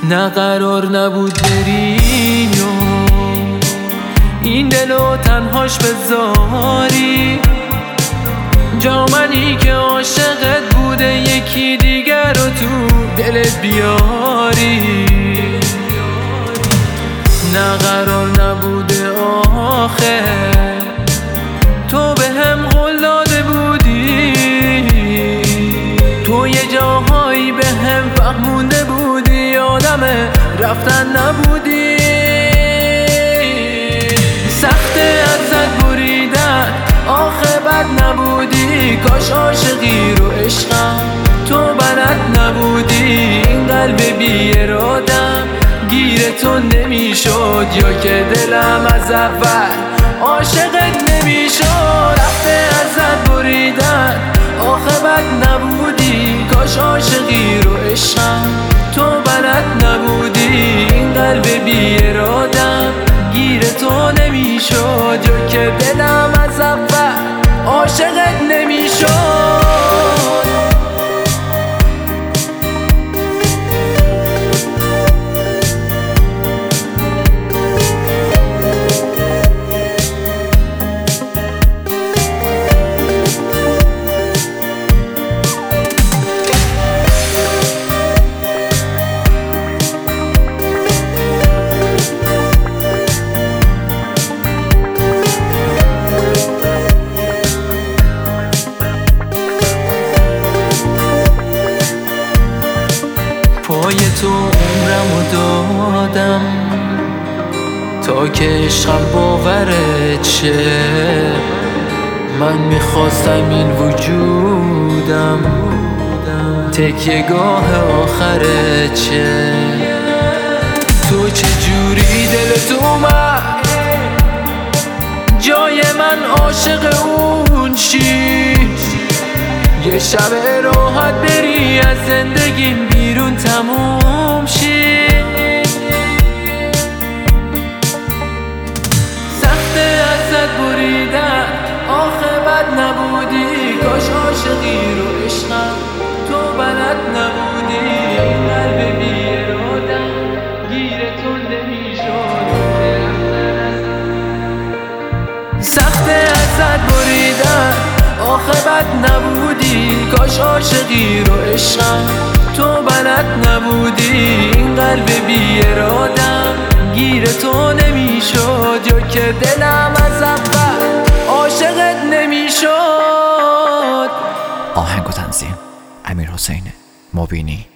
نه قرار نبود بری و این دلو تنهاش بذاری، جا منی که عاشقت بوده یکی دیگر رو تو دلت بیاری. نه قرار نبوده آخه تو به هم قول داده بودی، تو یه جاهایی به هم فهمونده بودی آدم رفتن نبودی. سخته ازت بریدن آخه بد نبودی، کاش عاشقی رو عشقم تو بلد نبودی. این قلب بی ارادم گیر تو نمیشد، یا که دلم از اول عاشقت نمیشد. رفته ازت بریدن آخه بد نبودی، کاش عاشقی رو عشقم تو بلد نبودی. این قلب بی ارادم گیر تو نمیشد، یا که دلم از اول عاشقت نمیشد. پای تو عمرمو دادم تا که عشقم باورت شه. من میخواستم این وجودم تکیه‌گاه آخرت شه. تو چجوری دلت اومد جای من عاشق اون شی، یه شب راحت بری از زندگیم بیرون تموم شی. سخته ازت بریدن آخه بد نبودی، کاش عاشقی رو عشقم تو بلد نبودی. قلب بی ارادم گیر تو نمیشد. سخته ازت بریدن آخه بد نبودی، کاش عاشقی رو عشقم تو بلد نبودی. این قلب بی ارادم گیر تو نمیشد، یا که دلم از اول عاشقت نمیشد. آهنگ و تنظیم امیرحسین مبینی.